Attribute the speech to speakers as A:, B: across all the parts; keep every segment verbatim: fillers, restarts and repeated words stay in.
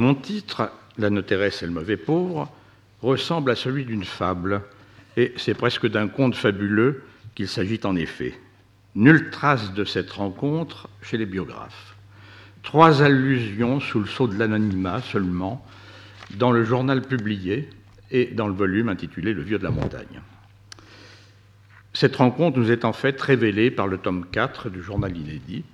A: Mon titre, La notéresse et le mauvais pauvre, ressemble à celui d'une fable, et c'est presque d'un conte fabuleux qu'il s'agit en effet. Nulle trace de cette rencontre chez les biographes. Trois allusions sous le sceau de l'anonymat seulement, dans le journal publié et dans le volume intitulé « Le vieux de la montagne ». Cette rencontre nous est en fait révélée par le tome quatre du journal inédit,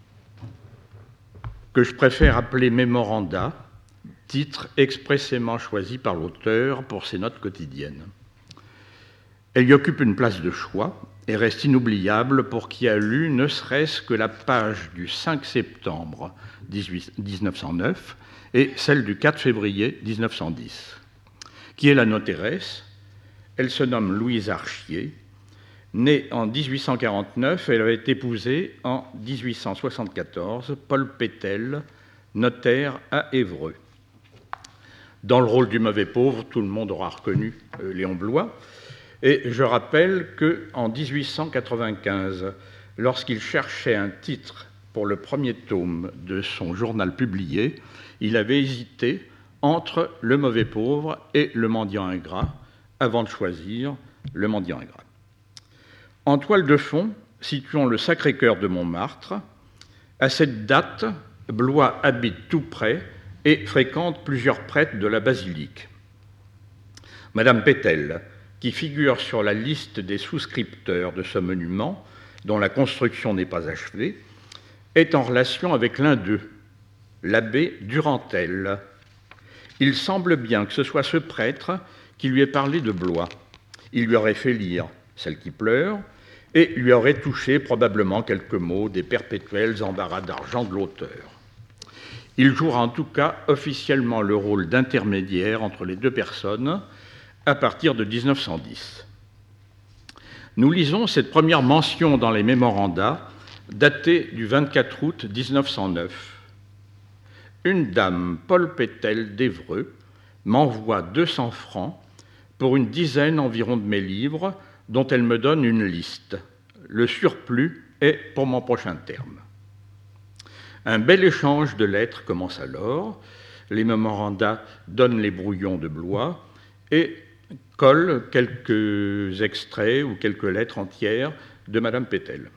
A: que je préfère appeler Mémoranda, titre expressément choisi par l'auteur pour ses notes quotidiennes. Elle y occupe une place de choix et reste inoubliable pour qui a lu ne serait-ce que la page du cinq septembre dix-neuf cent neuf et celle du quatre février dix-neuf cent dix. Qui est la notéresse? Elle se nomme Louise Archier. Née en dix-huit cent quarante-neuf, elle avait épousé en dix-huit cent soixante-quatorze Paul Pétel, notaire à Évreux. Dans le rôle du mauvais pauvre, tout le monde aura reconnu euh, Léon Bloy. Et je rappelle qu'en dix-huit cent quatre-vingt-quinze, lorsqu'il cherchait un titre pour le premier tome de son journal publié, il avait hésité entre le mauvais pauvre et le mendiant ingrat, avant de choisir le mendiant ingrat. En toile de fond, situons le Sacré-Cœur de Montmartre. À cette date, Bloy habite tout près et fréquente plusieurs prêtres de la basilique. Madame Pétel, qui figure sur la liste des souscripteurs de ce monument, dont la construction n'est pas achevée, est en relation avec l'un d'eux, l'abbé Durantel. Il semble bien que ce soit ce prêtre qui lui ait parlé de Bloy. Il lui aurait fait lire Celle qui pleure et lui aurait touché probablement quelques mots des perpétuels embarras d'argent de l'auteur. Il jouera en tout cas officiellement le rôle d'intermédiaire entre les deux personnes à partir de dix-neuf cent dix. Nous lisons cette première mention dans les mémorandas, datée du vingt-quatre août dix-neuf cent neuf. Une dame, Paul Pétel d'Évreux, m'envoie deux cents francs pour une dizaine environ de mes livres, dont elle me donne une liste. Le surplus est pour mon prochain terme. Un bel échange de lettres commence alors. Les mémorandas donnent les brouillons de Bloy et collent quelques extraits ou quelques lettres entières de Madame Pétel.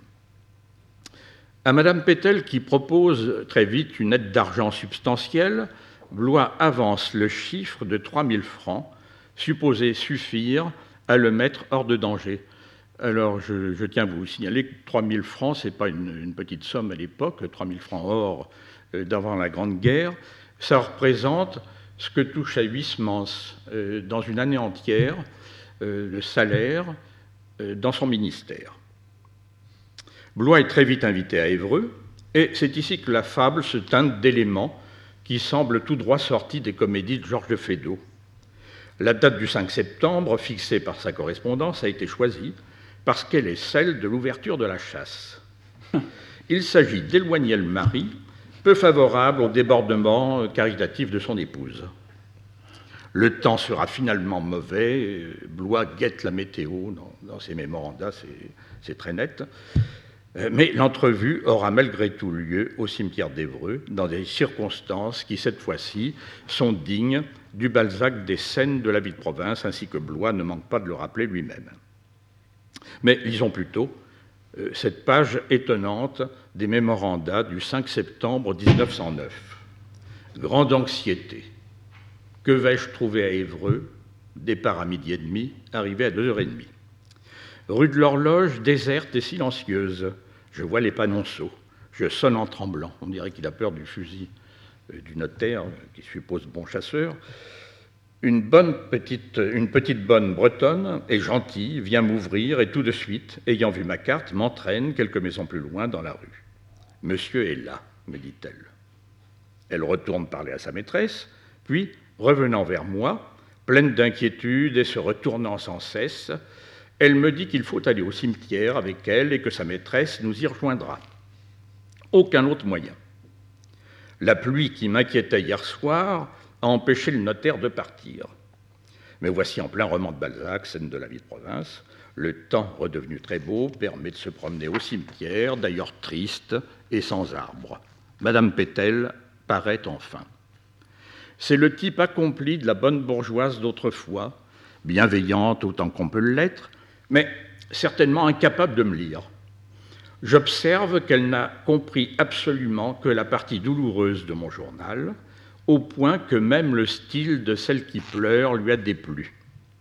A: À Madame Pétel, qui propose très vite une aide d'argent substantielle, Bloy avance le chiffre de trois mille francs, supposé suffire à le mettre hors de danger. Alors, je, je tiens à vous signaler que trois mille francs, ce n'est pas une, une petite somme à l'époque, trois mille francs or euh, d'avant la Grande Guerre. Ça représente ce que touche à Huysmans euh, dans une année entière, euh, le salaire euh, dans son ministère. Bloy est très vite invité à Évreux, et c'est ici que la fable se teinte d'éléments qui semblent tout droit sortis des comédies de Georges de Feydeau. La date du cinq septembre, fixée par sa correspondance, a été choisie parce qu'elle est celle de l'ouverture de la chasse. Il s'agit d'éloigner le mari, peu favorable au débordement caritatif de son épouse. Le temps sera finalement mauvais, Bloy guette la météo dans, dans ses mémorandas, c'est, c'est très net, mais l'entrevue aura malgré tout lieu au cimetière d'Évreux, dans des circonstances qui, cette fois-ci, sont dignes du Balzac des scènes de la vie de province, ainsi que Bloy ne manque pas de le rappeler lui-même. Mais lisons plutôt euh, cette page étonnante des mémorandas du cinq septembre dix-neuf cent neuf. Grande anxiété. Que vais-je trouver à Évreux? Départ à midi et demi, arrivé à deux heures trente. Rue de l'Horloge, déserte et silencieuse. Je vois les panonceaux. Je sonne en tremblant. On dirait qu'il a peur du fusil euh, du notaire, qui suppose bon chasseur. Une, bonne petite, une petite bonne bretonne est gentille, vient m'ouvrir et tout de suite, ayant vu ma carte, m'entraîne quelques maisons plus loin dans la rue. « Monsieur est là », me dit-elle. Elle retourne parler à sa maîtresse, puis, revenant vers moi, pleine d'inquiétude et se retournant sans cesse, elle me dit qu'il faut aller au cimetière avec elle et que sa maîtresse nous y rejoindra. Aucun autre moyen. La pluie qui m'inquiétait hier soir a empêché le notaire de partir. Mais voici en plein roman de Balzac, scène de la vie de province, le temps redevenu très beau permet de se promener au cimetière, d'ailleurs triste et sans arbre. Madame Pétel paraît enfin. C'est le type accompli de la bonne bourgeoise d'autrefois, bienveillante autant qu'on peut l'être, mais certainement incapable de me lire. J'observe qu'elle n'a compris absolument que la partie douloureuse de mon journal, au point que même le style de celle qui pleure lui a déplu.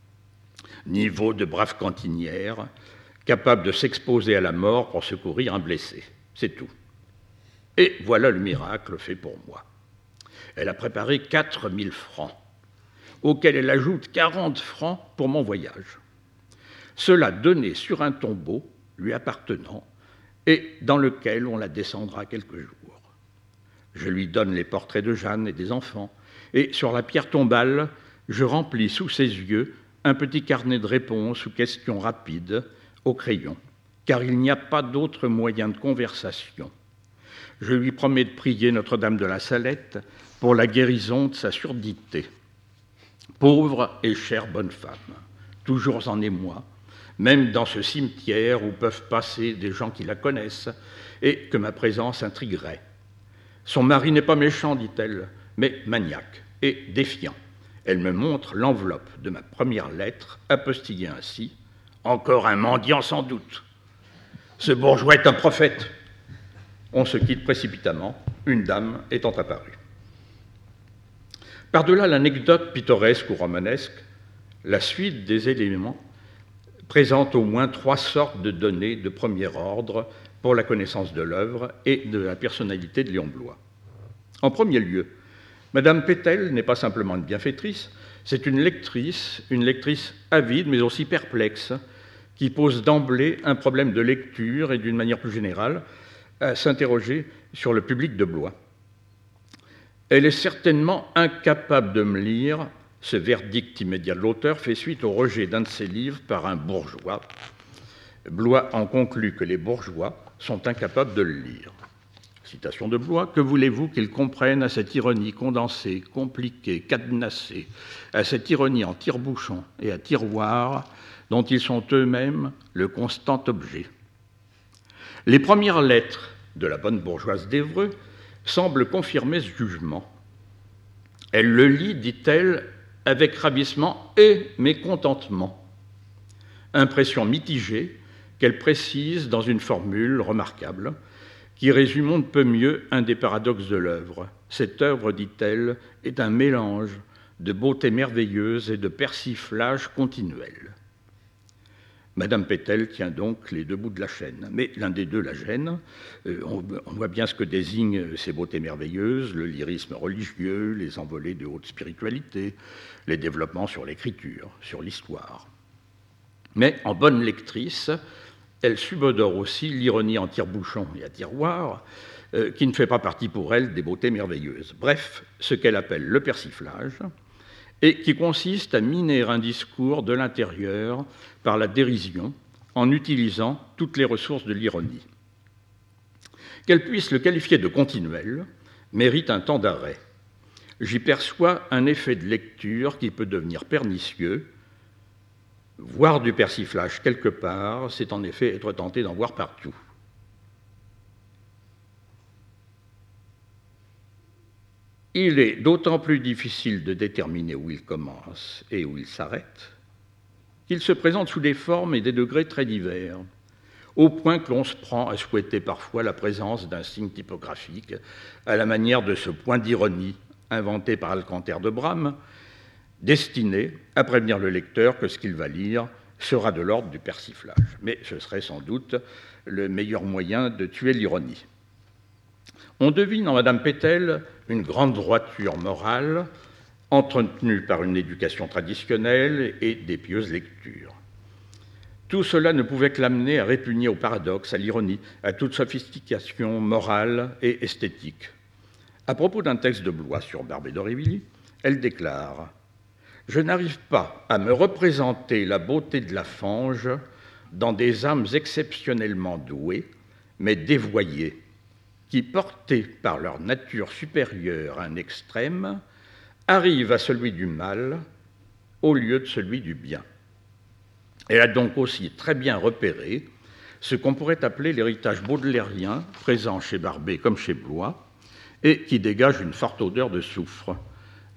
A: Niveau de brave cantinière, capable de s'exposer à la mort pour secourir un blessé. C'est tout. Et voilà le miracle fait pour moi. Elle a préparé quatre mille francs, auxquels elle ajoute quarante francs pour mon voyage. Cela donné sur un tombeau lui appartenant et dans lequel on la descendra quelques jours. Je lui donne les portraits de Jeanne et des enfants, et sur la pierre tombale, je remplis sous ses yeux un petit carnet de réponses ou questions rapides au crayon, car il n'y a pas d'autre moyen de conversation. Je lui promets de prier Notre-Dame de la Salette pour la guérison de sa surdité. Pauvre et chère bonne femme, toujours en émoi, même dans ce cimetière où peuvent passer des gens qui la connaissent et que ma présence intriguerait. Son mari n'est pas méchant, dit-elle, mais maniaque et défiant. Elle me montre l'enveloppe de ma première lettre, apostillée ainsi. Encore un mendiant sans doute. Ce bourgeois est un prophète. On se quitte précipitamment, une dame étant apparue. Par-delà l'anecdote pittoresque ou romanesque, la suite des éléments présente au moins trois sortes de données de premier ordre pour la connaissance de l'œuvre et de la personnalité de Léon Bloy. En premier lieu, Madame Pétel n'est pas simplement une bienfaitrice, c'est une lectrice, une lectrice avide mais aussi perplexe, qui pose d'emblée un problème de lecture et d'une manière plus générale à s'interroger sur le public de Bloy. Elle est certainement incapable de me lire. Ce verdict immédiat de l'auteur fait suite au rejet d'un de ses livres par un bourgeois. Bloy en conclut que les bourgeois sont incapables de le lire. Citation de Bloy, « Que voulez-vous qu'ils comprennent à cette ironie condensée, compliquée, cadenassée, à cette ironie en tire-bouchon et à tiroir, dont ils sont eux-mêmes le constant objet ?» Les premières lettres de la bonne bourgeoise d'Évreux semblent confirmer ce jugement. Elle le lit, dit-elle, avec ravissement et mécontentement. Impression mitigée qu'elle précise dans une formule remarquable qui résume on ne peut mieux un des paradoxes de l'œuvre. Cette œuvre, dit-elle, est un mélange de beauté merveilleuse et de persiflage continuel. Madame Pétel tient donc les deux bouts de la chaîne, mais l'un des deux la gêne. Euh, on, on voit bien ce que désignent ces beautés merveilleuses, le lyrisme religieux, les envolées de haute spiritualité, les développements sur l'écriture, sur l'histoire. Mais en bonne lectrice, elle subodore aussi l'ironie en tire-bouchon et à tiroir, euh, qui ne fait pas partie pour elle des beautés merveilleuses. Bref, ce qu'elle appelle le persiflage, et qui consiste à miner un discours de l'intérieur par la dérision en utilisant toutes les ressources de l'ironie. Qu'elle puisse le qualifier de continuel mérite un temps d'arrêt. J'y perçois un effet de lecture qui peut devenir pernicieux. Voir du persiflage quelque part, c'est en effet être tenté d'en voir partout. Il est d'autant plus difficile de déterminer où il commence et où il s'arrête qu'il se présente sous des formes et des degrés très divers, au point que l'on se prend à souhaiter parfois la présence d'un signe typographique à la manière de ce point d'ironie inventé par Alcanter de Brahme, destiné à prévenir le lecteur que ce qu'il va lire sera de l'ordre du persiflage. Mais ce serait sans doute le meilleur moyen de tuer l'ironie. On devine en Madame Pétel une grande droiture morale, entretenue par une éducation traditionnelle et des pieuses lectures. Tout cela ne pouvait que l'amener à répugner au paradoxe, à l'ironie, à toute sophistication morale et esthétique. À propos d'un texte de Bloy sur Barbé d'Aurevilly, elle déclare « Je n'arrive pas à me représenter la beauté de la fange dans des âmes exceptionnellement douées, mais dévoyées, qui, portées par leur nature supérieure à un extrême, arrivent à celui du mal au lieu de celui du bien. » Elle a donc aussi très bien repéré ce qu'on pourrait appeler l'héritage baudelairien, présent chez Barbé comme chez Bloy, et qui dégage une forte odeur de soufre,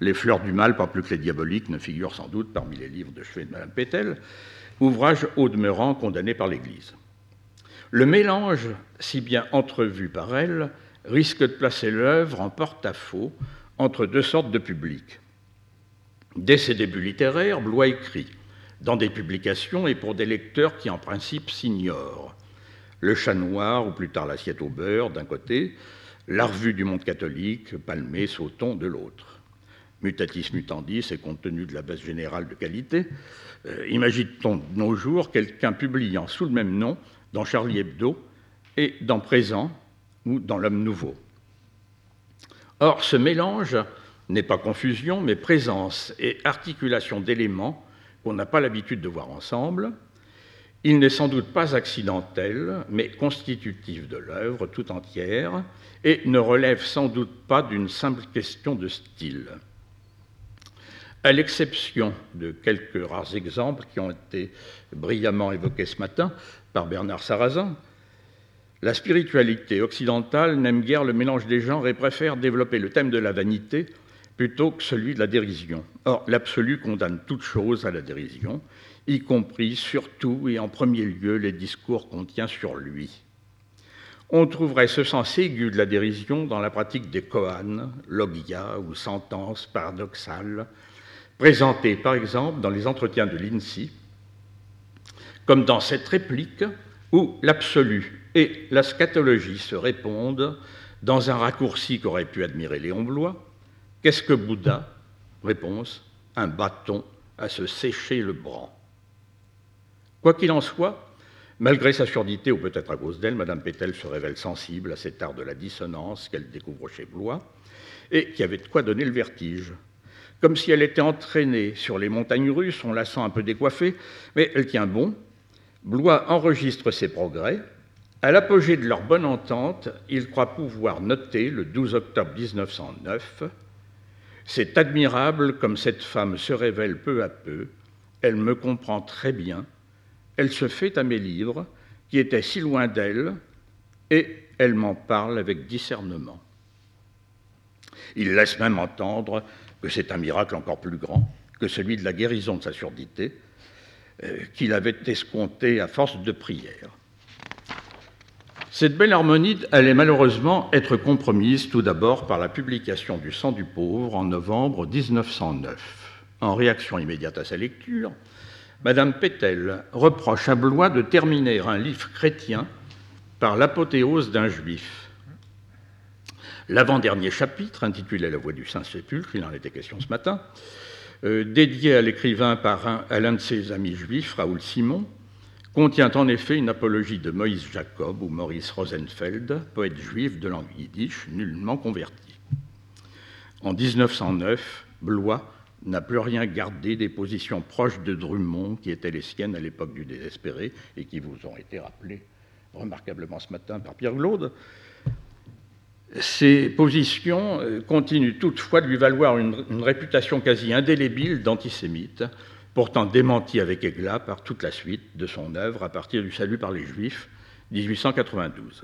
A: Les fleurs du mal, pas plus que les diaboliques, ne figurent sans doute parmi les livres de chevet de Madame Pétel, ouvrage au demeurant condamné par l'Église. Le mélange, si bien entrevu par elle, risque de placer l'œuvre en porte-à-faux entre deux sortes de publics. Dès ses débuts littéraires, Blois écrit dans des publications et pour des lecteurs qui en principe s'ignorent. Le Chat noir, ou plus tard l'Assiette au beurre, d'un côté, la Revue du monde catholique, Palmé, Sauton, de l'autre. Mutatis mutandis, et compte tenu de la baisse générale de qualité, euh, imagine-t-on de nos jours quelqu'un publiant sous le même nom dans Charlie Hebdo et dans Présent ou dans L'Homme Nouveau. Or, ce mélange n'est pas confusion, mais présence et articulation d'éléments qu'on n'a pas l'habitude de voir ensemble. Il n'est sans doute pas accidentel, mais constitutif de l'œuvre tout entière, et ne relève sans doute pas d'une simple question de style. À l'exception de quelques rares exemples qui ont été brillamment évoqués ce matin par Bernard Sarrazin, la spiritualité occidentale n'aime guère le mélange des genres et préfère développer le thème de la vanité plutôt que celui de la dérision. Or, l'absolu condamne toute chose à la dérision, y compris, surtout et en premier lieu, les discours qu'on tient sur lui. On trouverait ce sens aigu de la dérision dans la pratique des koans, logia ou sentences paradoxales, présentées par exemple dans les entretiens de l'INSEE, comme dans cette réplique où l'absolu et la scatologie se répondent dans un raccourci qu'aurait pu admirer Léon Blois. Qu'est-ce que Bouddha? Réponse, un bâton à se sécher le bras. Quoi qu'il en soit, malgré sa surdité, ou peut-être à cause d'elle, Madame Pétel se révèle sensible à cet art de la dissonance qu'elle découvre chez Blois et qui avait de quoi donner le vertige. Comme si elle était entraînée sur les montagnes russes, on la sent un peu décoiffée, mais elle tient bon. Blois enregistre ses progrès. À l'apogée de leur bonne entente, il croit pouvoir noter, le douze octobre mille neuf cent neuf, « C'est admirable comme cette femme se révèle peu à peu, elle me comprend très bien, elle se fait à mes livres, qui étaient si loin d'elle, et elle m'en parle avec discernement. » Il laisse même entendre que c'est un miracle encore plus grand que celui de la guérison de sa surdité, euh, qu'il avait escompté à force de prières. Cette belle harmonie allait malheureusement être compromise tout d'abord par la publication du Sang du pauvre en novembre mille neuf cent neuf. En réaction immédiate à sa lecture, Madame Pétel reproche à Blois de terminer un livre chrétien par l'apothéose d'un juif. L'avant-dernier chapitre, intitulé « La voie du Saint-Sépulcre », il en était question ce matin, euh, dédié à l'écrivain par un, à l'un de ses amis juifs, Raoul Simon, contient en effet une apologie de Moïse Jacob ou Maurice Rosenfeld, poète juif de langue yiddish, nullement converti. En mille neuf cent neuf, Blois n'a plus rien gardé des positions proches de Drummond qui étaient les siennes à l'époque du désespéré et qui vous ont été rappelées remarquablement ce matin par Pierre Glaude. Ces positions continuent toutefois de lui valoir une, une réputation quasi indélébile d'antisémite, pourtant démenti avec éclat par toute la suite de son œuvre à partir du Salut par les Juifs, mille huit cent quatre-vingt-douze.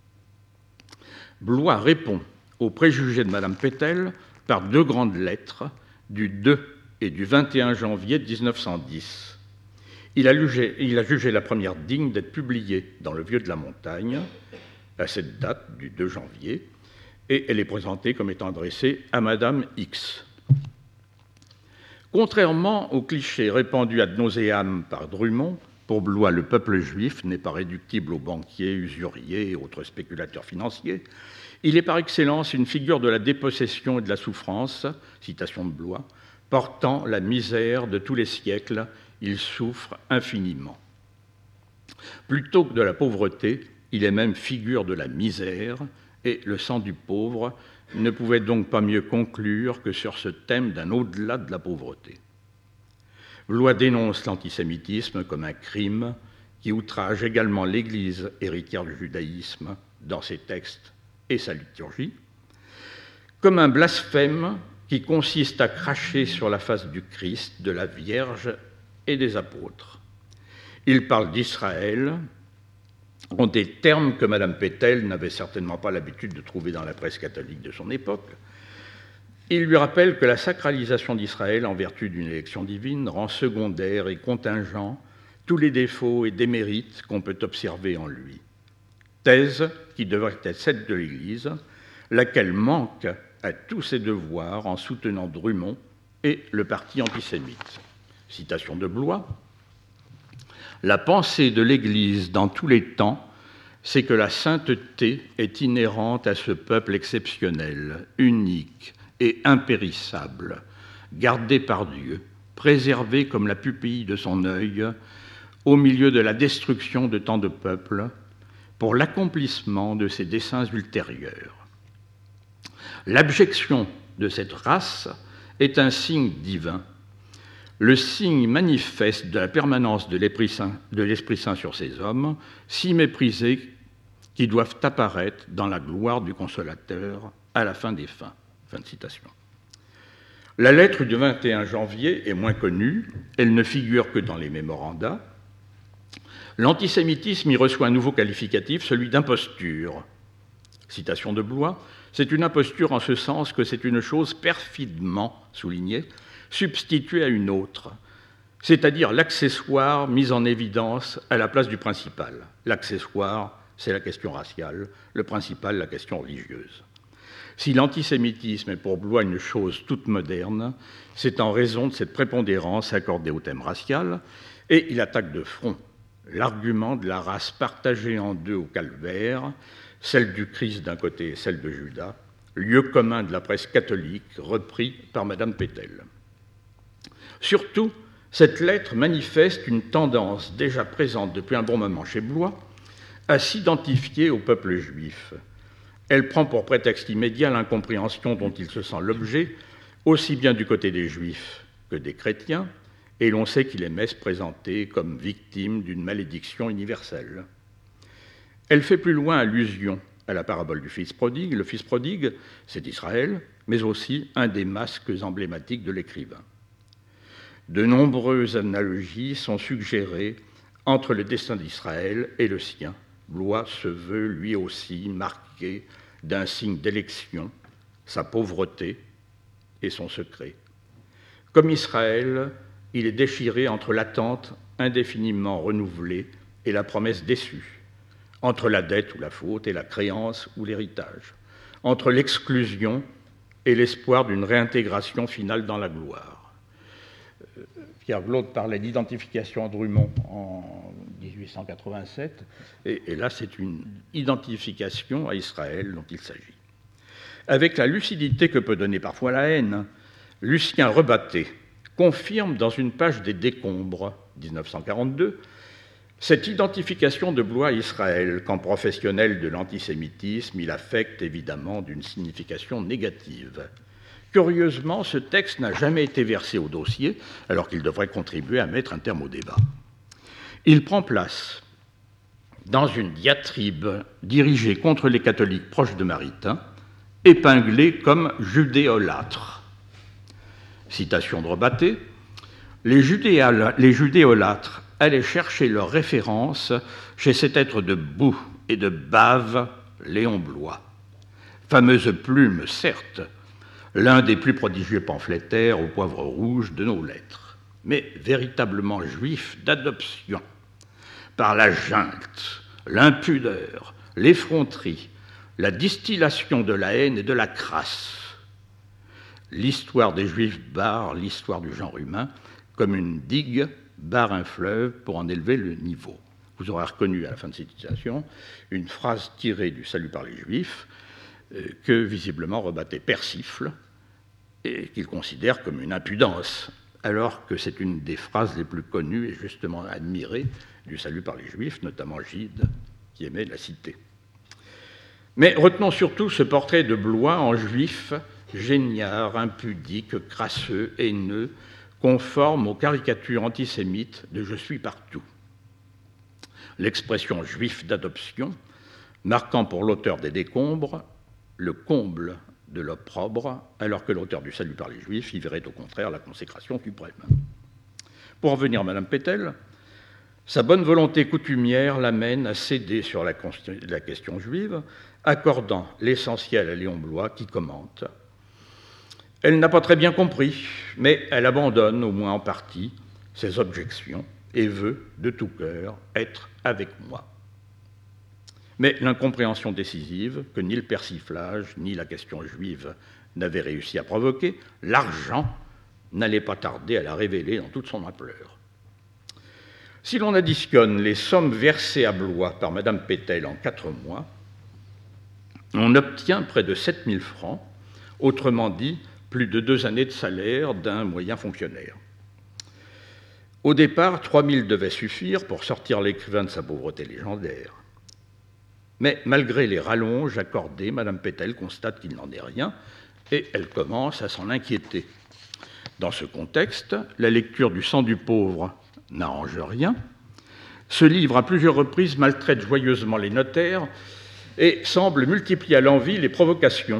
A: Blois répond aux préjugés de Madame Pétel par deux grandes lettres du deux et du vingt et un janvier mille neuf cent dix. Il a jugé, il a jugé la première digne d'être publiée dans Le Vieux de la Montagne, à cette date du deux janvier, et elle est présentée comme étant adressée à Madame X. Contrairement aux clichés répandus ad nauseam par Drummond, pour Blois, le peuple juif n'est pas réductible aux banquiers, usuriers et autres spéculateurs financiers. Il est par excellence une figure de la dépossession et de la souffrance, citation de Blois, portant la misère de tous les siècles, il souffre infiniment. Plutôt que de la pauvreté, il est même figure de la misère, et le sang du pauvre ne pouvait donc pas mieux conclure que sur ce thème d'un au-delà de la pauvreté. Blois dénonce l'antisémitisme comme un crime qui outrage également l'Église héritière du judaïsme dans ses textes et sa liturgie, comme un blasphème qui consiste à cracher sur la face du Christ, de la Vierge et des apôtres. Il parle d'Israël en des termes que Madame Pétel n'avait certainement pas l'habitude de trouver dans la presse catholique de son époque, Il lui rappelle que la sacralisation d'Israël, en vertu d'une élection divine, rend secondaire et contingent tous les défauts et démérites qu'on peut observer en lui. Thèse qui devrait être celle de l'Église, laquelle manque à tous ses devoirs en soutenant Drummond et le parti antisémite. Citation de Blois. La pensée de l'Église dans tous les temps, c'est que la sainteté est inhérente à ce peuple exceptionnel, unique et impérissable, gardé par Dieu, préservé comme la pupille de son œil, au milieu de la destruction de tant de peuples, pour l'accomplissement de ses desseins ultérieurs. L'abjection de cette race est un signe divin, le signe manifeste de la permanence de l'Esprit Saint, de l'Esprit Saint sur ces hommes, si méprisés qu'ils doivent apparaître dans la gloire du Consolateur à la fin des fins. Fin de citation. La lettre du vingt et un janvier est moins connue, elle ne figure que dans les mémoranda. L'antisémitisme y reçoit un nouveau qualificatif, celui d'imposture. Citation de Blois, c'est une imposture en ce sens que c'est une chose perfidement soulignée, substituée à une autre, c'est-à-dire l'accessoire mis en évidence à la place du principal. L'accessoire, c'est la question raciale, le principal, la question religieuse. Si l'antisémitisme est pour Blois une chose toute moderne, c'est en raison de cette prépondérance accordée au thème racial, et il attaque de front l'argument de la race partagée en deux au calvaire, celle du Christ d'un côté et celle de Judas, lieu commun de la presse catholique repris par Madame Pétel. Surtout, cette lettre manifeste une tendance déjà présente depuis un bon moment chez Blois à s'identifier au peuple juif. Elle prend pour prétexte immédiat l'incompréhension dont il se sent l'objet, aussi bien du côté des juifs que des chrétiens, et l'on sait qu'il aimait se présenter comme victime d'une malédiction universelle. Elle fait plus loin allusion à la parabole du fils prodigue. Le fils prodigue, c'est Israël, mais aussi un des masques emblématiques de l'écrivain. De nombreuses analogies sont suggérées entre le destin d'Israël et le sien. Blois se veut lui aussi marqué d'un signe d'élection, sa pauvreté et son secret. Comme Israël, il est déchiré entre l'attente indéfiniment renouvelée et la promesse déçue, entre la dette ou la faute et la créance ou l'héritage, entre l'exclusion et l'espoir d'une réintégration finale dans la gloire. Pierre Glaude parlait d'identification à Drummond en dix-huit cent quatre-vingt-sept, et, et là c'est une identification à Israël dont il s'agit. Avec la lucidité que peut donner parfois la haine, Lucien Rebatté confirme dans une page des Décombres, dix-neuf cent quarante-deux, cette identification de Blois à Israël, qu'en professionnel de l'antisémitisme, il affecte évidemment d'une signification négative. Curieusement, ce texte n'a jamais été versé au dossier, alors qu'il devrait contribuer à mettre un terme au débat. Il prend place dans une diatribe dirigée contre les catholiques proches de Maritain, épinglés comme judéolâtres. Citation de Rebatté, les, judéal- les judéolâtres allaient chercher leur référence chez cet être de boue et de bave, Léon Blois. Fameuse plume, certes, l'un des plus prodigieux pamphlétaires au poivre rouge de nos lettres, mais véritablement juif d'adoption, par la junte, l'impudeur, l'effronterie, la distillation de la haine et de la crasse. L'histoire des Juifs barre l'histoire du genre humain, comme une digue barre un fleuve pour en élever le niveau. Vous aurez reconnu à la fin de cette citation une phrase tirée du Salut par les Juifs euh, que visiblement Rebatté persifle et qu'il considère comme une impudence, alors que c'est une des phrases les plus connues et justement admirées du Salut par les Juifs, notamment Gide, qui aimait la citer. Mais retenons surtout ce portrait de Blois en juif, géniard, impudique, crasseux, haineux, conforme aux caricatures antisémites de « je suis partout ». L'expression « juif d'adoption », marquant pour l'auteur des Décombres le comble de l'opprobre, alors que l'auteur du Salut par les Juifs y verrait au contraire la consécration suprême. Pour en venir à Madame Pétel, sa bonne volonté coutumière l'amène à céder sur la question juive, accordant l'essentiel à Léon Blois qui commente. Elle n'a pas très bien compris, mais elle abandonne, au moins en partie, ses objections et veut, de tout cœur, être avec moi. Mais l'incompréhension décisive, que ni le persiflage, ni la question juive n'avaient réussi à provoquer, l'argent n'allait pas tarder à la révéler dans toute son ampleur. Si l'on additionne les sommes versées à Blois par Madame Pétel en quatre mois, on obtient près de sept mille francs, autrement dit, plus de deux années de salaire d'un moyen fonctionnaire. Au départ, trois mille devaient suffire pour sortir l'écrivain de sa pauvreté légendaire. Mais malgré les rallonges accordées, Madame Pétel constate qu'il n'en est rien et elle commence à s'en inquiéter. Dans ce contexte, la lecture du Sang du pauvre n'arrange rien. Ce livre, à plusieurs reprises, maltraite joyeusement les notaires et semble multiplier à l'envi les provocations.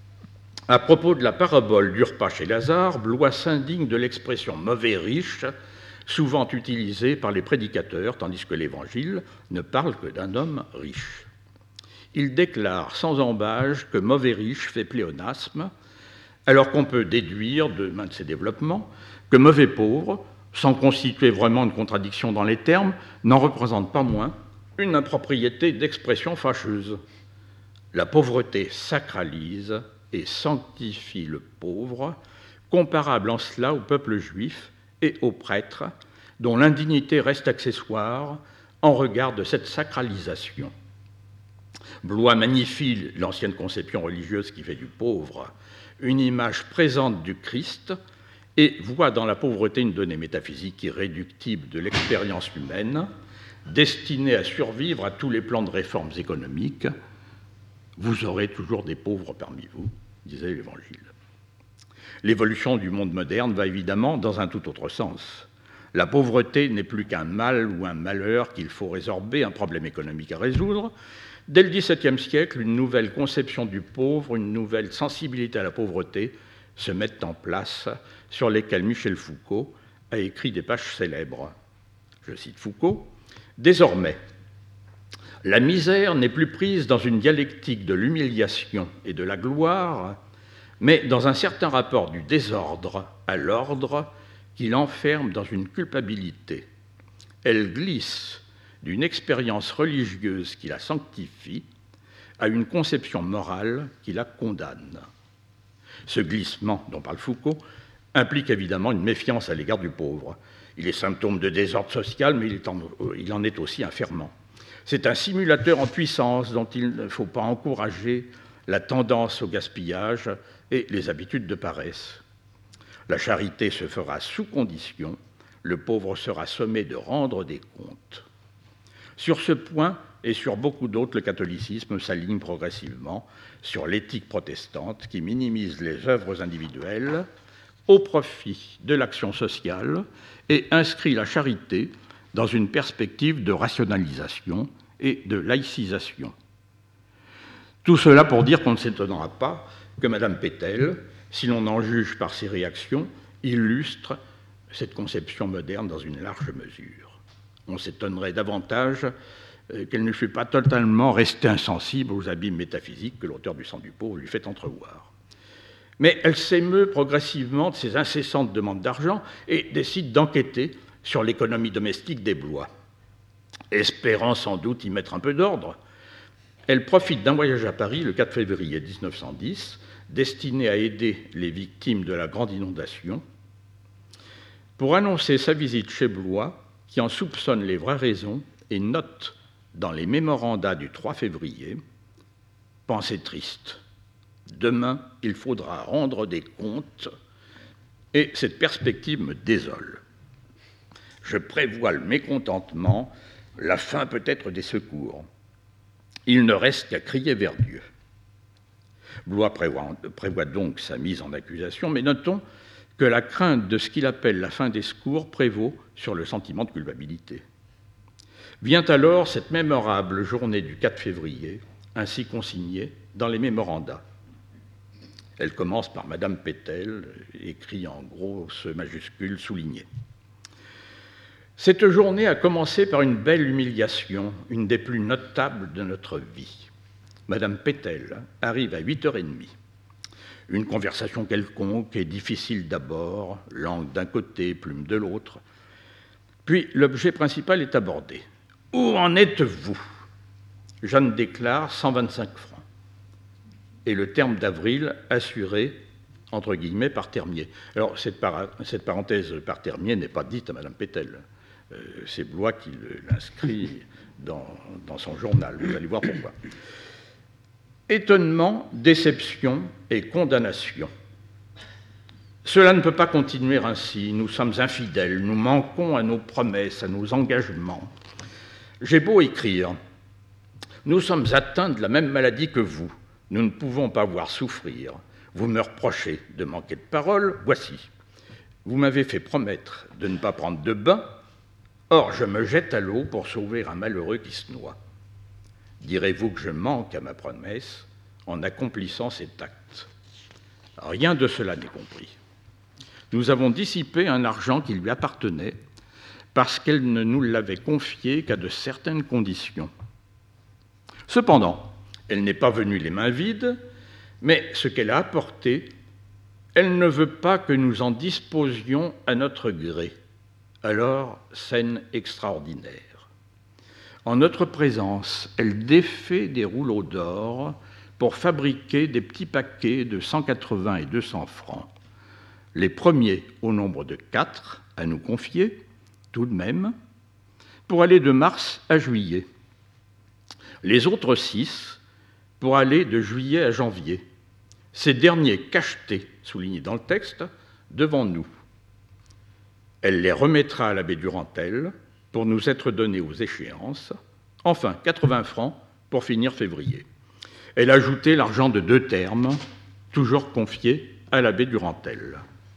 A: À propos de la parabole du repas chez Lazare, Blois s'indigne de l'expression « mauvais riche », souvent utilisée par les prédicateurs, tandis que l'Évangile ne parle que d'un homme riche. Il déclare sans embâge que mauvais riche fait pléonasme, alors qu'on peut déduire de main de ses développements que mauvais pauvre, sans constituer vraiment une contradiction dans les termes, n'en représente pas moins une impropriété d'expression fâcheuse. La pauvreté sacralise et sanctifie le pauvre, comparable en cela au peuple juif et aux prêtres, dont l'indignité reste accessoire en regard de cette sacralisation. Blois magnifie l'ancienne conception religieuse qui fait du pauvre une image présente du Christ et voit dans la pauvreté une donnée métaphysique irréductible de l'expérience humaine, destinée à survivre à tous les plans de réformes économiques. Vous aurez toujours des pauvres parmi vous, disait l'Évangile. L'évolution du monde moderne va évidemment dans un tout autre sens. La pauvreté n'est plus qu'un mal ou un malheur qu'il faut résorber, un problème économique à résoudre. Dès le dix-septième siècle, une nouvelle conception du pauvre, une nouvelle sensibilité à la pauvreté se mettent en place, sur lesquelles Michel Foucault a écrit des pages célèbres. Je cite Foucault, « Désormais, la misère n'est plus prise dans une dialectique de l'humiliation et de la gloire, mais dans un certain rapport du désordre à l'ordre qui l'enferme dans une culpabilité. Elle glisse d'une expérience religieuse qui la sanctifie à une conception morale qui la condamne. » Ce glissement dont parle Foucault implique évidemment une méfiance à l'égard du pauvre. Il est symptôme de désordre social, mais il, est en, il en est aussi un ferment. C'est un simulateur en puissance dont il ne faut pas encourager la tendance au gaspillage et les habitudes de paresse. La charité se fera sous condition, le pauvre sera sommé de rendre des comptes. Sur ce point et sur beaucoup d'autres, le catholicisme s'aligne progressivement sur l'éthique protestante qui minimise les œuvres individuelles au profit de l'action sociale et inscrit la charité dans une perspective de rationalisation et de laïcisation. Tout cela pour dire qu'on ne s'étonnera pas que Madame Pétel, si l'on en juge par ses réactions, illustre cette conception moderne dans une large mesure. On s'étonnerait davantage qu'elle ne fût pas totalement restée insensible aux abîmes métaphysiques que l'auteur du Sang du pauvre lui fait entrevoir. Mais elle s'émeut progressivement de ces incessantes demandes d'argent et décide d'enquêter sur l'économie domestique des Blois. Espérant sans doute y mettre un peu d'ordre, elle profite d'un voyage à Paris le quatre février mille neuf cent dix, destiné à aider les victimes de la grande inondation, pour annoncer sa visite chez Blois, qui en soupçonne les vraies raisons et note dans les mémorandas du trois février « Pensée triste. Demain, il faudra rendre des comptes et cette perspective me désole. Je prévois le mécontentement, la fin peut-être des secours. Il ne reste qu'à crier vers Dieu. » Blois prévoit, prévoit donc sa mise en accusation, mais notons que la crainte de ce qu'il appelle la fin des secours prévaut sur le sentiment de culpabilité. Vient alors cette mémorable journée du quatre février, ainsi consignée dans les mémorandas. Elle commence par Madame Pétel, écrit en grosses majuscules soulignées. Cette journée a commencé par une belle humiliation, une des plus notables de notre vie. Madame Pétel arrive à huit heures trente. une conversation quelconque est difficile d'abord, langue d'un côté, plume de l'autre. Puis l'objet principal est abordé. « Où en êtes-vous » Jeanne déclare cent vingt-cinq francs. Et le terme d'avril assuré, entre guillemets, par Termier. Alors, cette, para cette parenthèse par Termier n'est pas dite à Madame Pétel. Euh, c'est Blois qui l'inscrit dans, dans son journal. Vous allez voir pourquoi. Étonnement, déception et condamnation. Cela ne peut pas continuer ainsi. Nous sommes infidèles, nous manquons à nos promesses, à nos engagements. J'ai beau écrire, nous sommes atteints de la même maladie que vous. Nous ne pouvons pas voir souffrir. Vous me reprochez de manquer de parole, voici. Vous m'avez fait promettre de ne pas prendre de bain, or je me jette à l'eau pour sauver un malheureux qui se noie. Direz-vous que je manque à ma promesse en accomplissant cet acte? Rien de cela n'est compris. Nous avons dissipé un argent qui lui appartenait parce qu'elle ne nous l'avait confié qu'à de certaines conditions. Cependant, elle n'est pas venue les mains vides, mais ce qu'elle a apporté, elle ne veut pas que nous en disposions à notre gré. Alors, scène extraordinaire. En notre présence, elle défait des rouleaux d'or pour fabriquer des petits paquets de cent quatre-vingts et deux cents francs. Les premiers, au nombre de quatre, à nous confier, tout de même, pour aller de mars à juillet. Les autres six, pour aller de juillet à janvier. Ces derniers cachetés, soulignés dans le texte, devant nous. Elle les remettra à l'abbé Durantel pour nous être donnés aux échéances. Enfin, quatre-vingts francs pour finir février. Elle ajoutait l'argent de deux termes, toujours confié à l'abbé Durantel.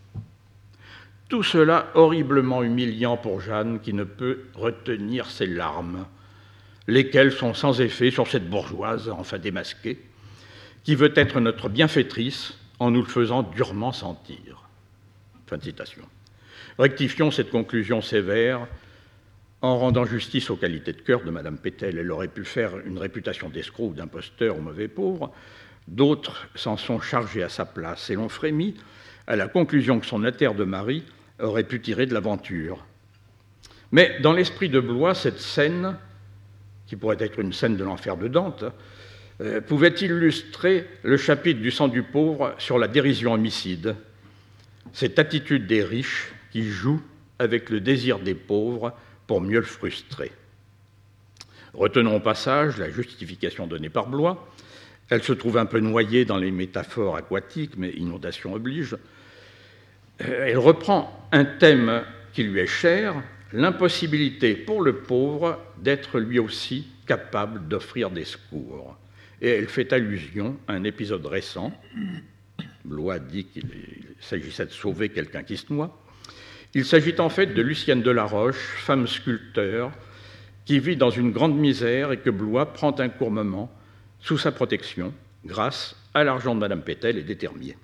A: Tout cela horriblement humiliant pour Jeanne qui ne peut retenir ses larmes, lesquelles sont sans effet sur cette bourgeoise enfin démasquée, qui veut être notre bienfaitrice en nous le faisant durement sentir. Fin de citation. Rectifions cette conclusion sévère en rendant justice aux qualités de cœur de Madame Pétel. Elle aurait pu faire une réputation d'escroc ou d'imposteur au mauvais pauvre. D'autres s'en sont chargés à sa place et l'ont frémi à la conclusion que son notaire de mari aurait pu tirer de l'aventure. Mais dans l'esprit de Blois, cette scène, qui pourrait être une scène de l'enfer de Dante, euh, pouvait illustrer le chapitre du sang du pauvre sur la dérision homicide, cette attitude des riches qui jouent avec le désir des pauvres pour mieux le frustrer. Retenons au passage la justification donnée par Blois. Elle se trouve un peu noyée dans les métaphores aquatiques, mais inondation oblige. Elle reprend un thème qui lui est cher, l'impossibilité pour le pauvre d'être lui aussi capable d'offrir des secours. Et elle fait allusion à un épisode récent. Blois dit qu'il s'agissait de sauver quelqu'un qui se noie. Il s'agit en fait de Lucienne Delaroche, femme sculpteur, qui vit dans une grande misère et que Blois prend un court moment sous sa protection, grâce à l'argent de Madame Pétel et des Termiers.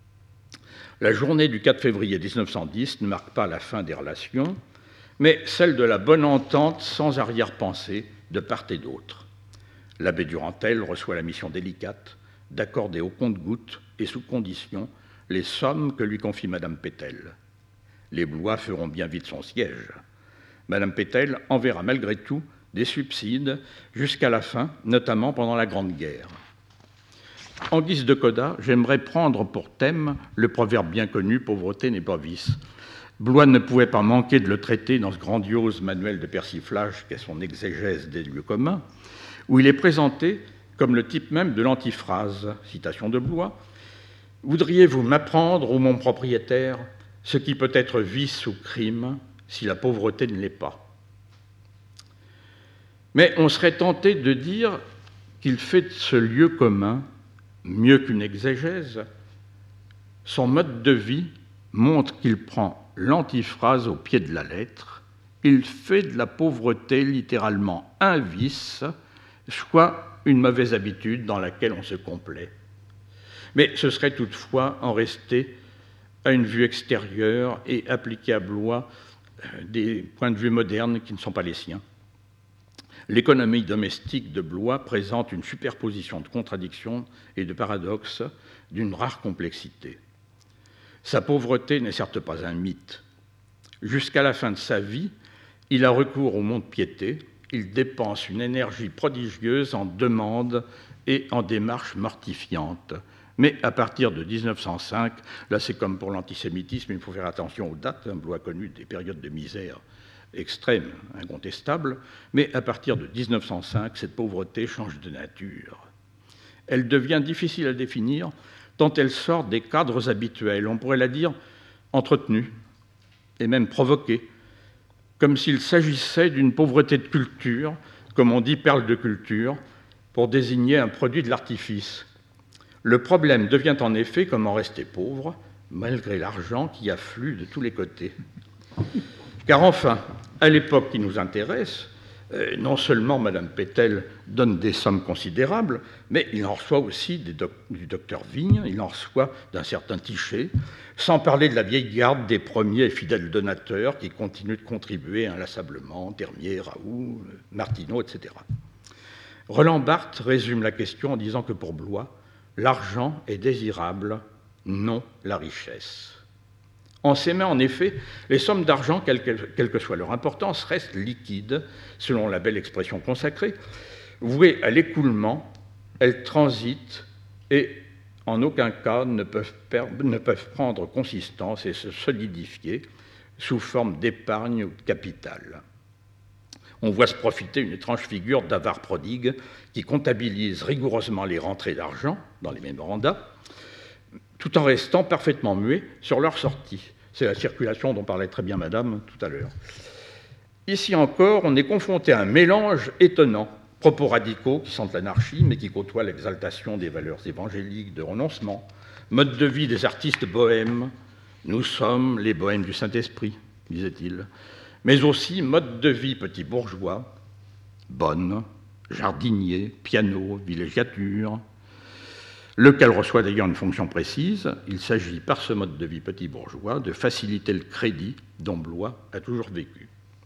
A: La journée du quatre février mille neuf cent dix ne marque pas la fin des relations, mais celle de la bonne entente sans arrière-pensée de part et d'autre. L'abbé Durantel reçoit la mission délicate d'accorder au compte-gouttes et sous condition les sommes que lui confie Madame Pétel. Les Blois feront bien vite son siège. Madame Pétel enverra malgré tout des subsides jusqu'à la fin, notamment pendant la Grande Guerre. En guise de coda, j'aimerais prendre pour thème le proverbe bien connu « pauvreté n'est pas vice ». Blois ne pouvait pas manquer de le traiter dans ce grandiose manuel de persiflage qu'est son exégèse des lieux communs, où il est présenté comme le type même de l'antiphrase, citation de Blois, « Voudriez-vous m'apprendre, ô mon propriétaire, ce qui peut être vice ou crime si la pauvreté ne l'est pas ?» Mais on serait tenté de dire qu'il fait de ce lieu commun, mieux qu'une exégèse, son mode de vie montre qu'il prend l'antiphrase au pied de la lettre. Il fait de la pauvreté littéralement un vice, soit une mauvaise habitude dans laquelle on se complaît. Mais ce serait toutefois en rester à une vue extérieure et appliquer à Blois des points de vue modernes qui ne sont pas les siens. l'économie domestique de Blois présente une superposition de contradictions et de paradoxes d'une rare complexité. Sa pauvreté n'est certes pas un mythe. Jusqu'à la fin de sa vie, il a recours au mont-de-piété, il dépense une énergie prodigieuse en demandes et en démarches mortifiantes. Mais à partir de mille neuf cent cinq, là c'est comme pour l'antisémitisme, il faut faire attention aux dates, Blois a connu des périodes de misère extrême, incontestable, mais à partir de mille neuf cent cinq, cette pauvreté change de nature. Elle devient difficile à définir tant elle sort des cadres habituels, on pourrait la dire entretenus et même provoqués, comme s'il s'agissait d'une pauvreté de culture, comme on dit perle de culture, pour désigner un produit de l'artifice. Le problème devient en effet comment rester pauvre, malgré l'argent qui afflue de tous les côtés. Car enfin, à l'époque qui nous intéresse, euh, non seulement Madame Pétel donne des sommes considérables, mais il en reçoit aussi des doc- du docteur Vigne, il en reçoit d'un certain Tichet, sans parler de la vieille garde des premiers et fidèles donateurs qui continuent de contribuer inlassablement, Termier, Raoult, Martineau, et cetera. Roland Barthes résume la question en disant que pour Blois, l'argent est désirable, non la richesse. En ces mains, en effet, les sommes d'argent, quelle, quelle, quelle que soit leur importance, restent liquides, selon la belle expression consacrée. Vouées à l'écoulement, elles transitent et, en aucun cas, ne peuvent, perdre, ne peuvent prendre consistance et se solidifier sous forme d'épargne ou de capital. On voit se profiter une étrange figure d'avare prodigue qui comptabilise rigoureusement les rentrées d'argent dans les mémoranda, tout en restant parfaitement muet sur leur sortie. C'est la circulation dont parlait très bien Madame tout à l'heure. Ici encore, on est confronté à un mélange étonnant, propos radicaux qui sentent l'anarchie, mais qui côtoient l'exaltation des valeurs évangéliques de renoncement, mode de vie des artistes bohèmes, nous sommes les bohèmes du Saint-Esprit, disait-il, mais aussi mode de vie petit bourgeois, bonne, jardinier, piano, villégiature, lequel reçoit d'ailleurs une fonction précise. Il s'agit, par ce mode de vie petit bourgeois, de faciliter le crédit dont Blois a toujours vécu.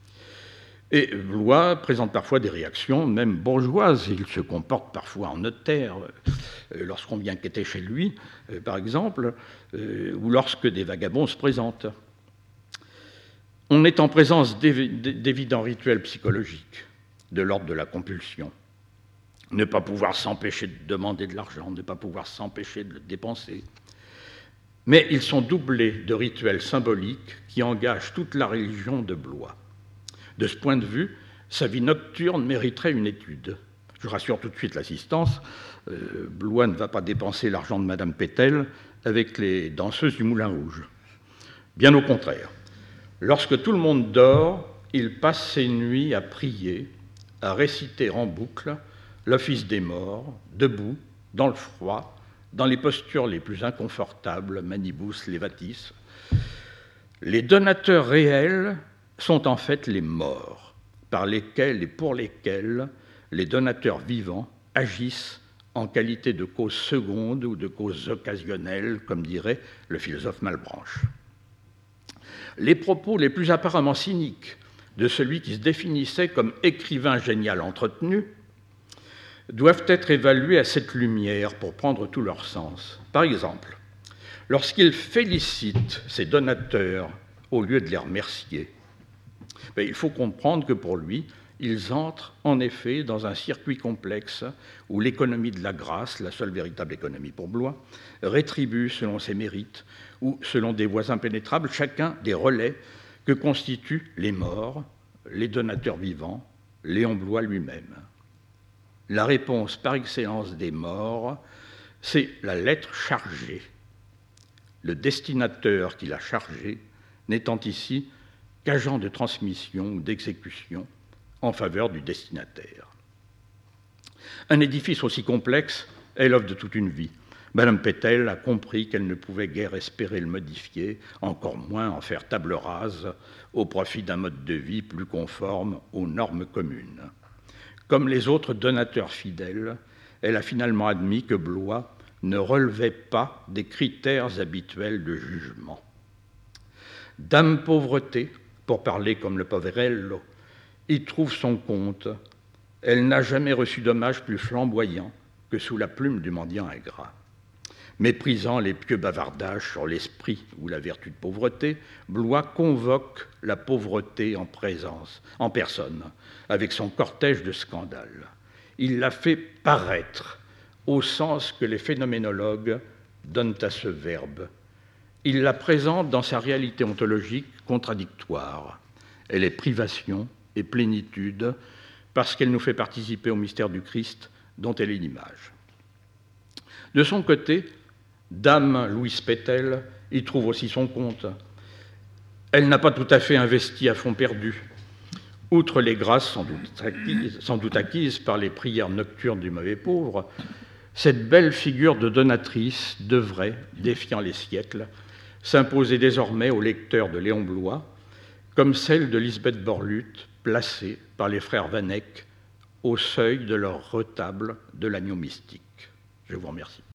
A: Et Blois présente parfois des réactions, même bourgeoises. Il se comporte parfois en notaire, lorsqu'on vient quêter chez lui, par exemple, ou lorsque des vagabonds se présentent. On est en présence d'évidents rituels psychologiques, de l'ordre de la compulsion. Ne pas pouvoir s'empêcher de demander de l'argent, ne pas pouvoir s'empêcher de le dépenser. Mais ils sont doublés de rituels symboliques qui engagent toute la religion de Blois. De ce point de vue, sa vie nocturne mériterait une étude. Je rassure tout de suite l'assistance, euh, Blois ne va pas dépenser l'argent de Madame Pétel avec les danseuses du Moulin Rouge. Bien au contraire. Lorsque tout le monde dort, il passe ses nuits à prier, à réciter en boucle l'office des morts, debout, dans le froid, dans les postures les plus inconfortables, manibus levatis. Les donateurs réels sont en fait les morts, par lesquels et pour lesquels les donateurs vivants agissent en qualité de cause seconde ou de cause occasionnelle, comme dirait le philosophe Malebranche. Les propos les plus apparemment cyniques de celui qui se définissait comme écrivain génial entretenu doivent être évalués à cette lumière pour prendre tout leur sens. Par exemple, lorsqu'il félicite ses donateurs au lieu de les remercier, ben, il faut comprendre que pour lui, ils entrent en effet dans un circuit complexe où l'économie de la grâce, la seule véritable économie pour Blois, rétribue selon ses mérites ou selon des voies impénétrables chacun des relais que constituent les morts, les donateurs vivants, Léon Blois lui-même. La réponse par excellence des morts, c'est la lettre chargée. Le destinateur qui l'a chargée n'étant ici qu'agent de transmission ou d'exécution en faveur du destinataire. Un édifice aussi complexe est l'œuvre de toute une vie. Madame Pétel a compris qu'elle ne pouvait guère espérer le modifier, encore moins en faire table rase au profit d'un mode de vie plus conforme aux normes communes. Comme les autres donateurs fidèles, elle a finalement admis que Blois ne relevait pas des critères habituels de jugement. Dame pauvreté, pour parler comme le Poverello, y trouve son compte Elle n'a jamais reçu d'hommage plus flamboyant que sous la plume du mendiant ingrat. Méprisant les pieux bavardages sur l'esprit ou la vertu de pauvreté, Blois convoque la pauvreté en présence, en personne, avec son cortège de scandales. Il la fait paraître au sens que les phénoménologues donnent à ce verbe. Il la présente dans sa réalité ontologique contradictoire. Elle est privation et plénitude parce qu'elle nous fait participer au mystère du Christ dont elle est l'image. De son côté, Dame Louise Pétel y trouve aussi son compte. Elle n'a pas tout à fait investi à fond perdu. Outre les grâces sans doute acquises, sans doute acquises par les prières nocturnes du mauvais pauvre, cette belle figure de donatrice devrait, défiant les siècles, s'imposer désormais aux lecteurs de Léon Blois, comme celle de Lisbeth Borluth, placée par les frères Vanek au seuil de leur retable de l'agneau mystique. Je vous remercie.